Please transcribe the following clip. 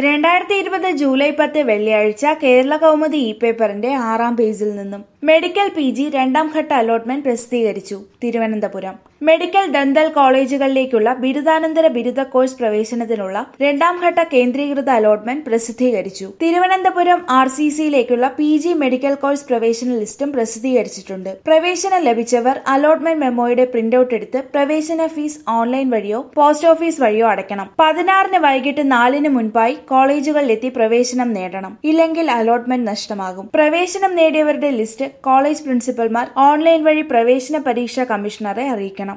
2020 July 10 വെള്ളിയാഴ്ച കേരള കൗമുദി പേപ്പറിന്റെ 6-ാം പേജിൽ നിന്നും മെഡിക്കൽ PG രണ്ടാം ഘട്ട അലോട്ട്മെന്റ് പ്രസിദ്ധീകരിച്ചു. തിരുവനന്തപുരം മെഡിക്കൽ ഡന്തൽ കോളേജുകളിലേക്കുള്ള ബിരുദാനന്തര ബിരുദ കോഴ്സ് പ്രവേശനത്തിനുള്ള രണ്ടാം ഘട്ട കേന്ദ്രീകൃത അലോട്ട്മെന്റ് പ്രസിദ്ധീകരിച്ചു. തിരുവനന്തപുരം RCCയിലേക്കുള്ള PG മെഡിക്കൽ കോഴ്സ് പ്രവേശന ലിസ്റ്റും പ്രസിദ്ധീകരിച്ചിട്ടുണ്ട്. പ്രവേശനം ലഭിച്ചവർ അലോട്ട്മെന്റ് മെമ്മോയുടെ പ്രിന്റൌട്ട് എടുത്ത് പ്രവേശന ഫീസ് ഓൺലൈൻ വഴിയോ പോസ്റ്റ് ഓഫീസ് വഴിയോ അടയ്ക്കണം. 16-ന് വൈകിട്ട് 4-ന് മുൻപായി കോളേജുകളിലെത്തി പ്രവേശനം നേടണം. ഇല്ലെങ്കിൽ അലോട്ട്മെന്റ് നഷ്ടമാകും. പ്രവേശനം നേടിയവരുടെ ലിസ്റ്റ് കോളേജ് പ്രിൻസിപ്പൽമാർ ഓൺലൈൻ വഴി പ്രവേശന പരീക്ഷാ കമ്മീഷണറെ അറിയിക്കണം.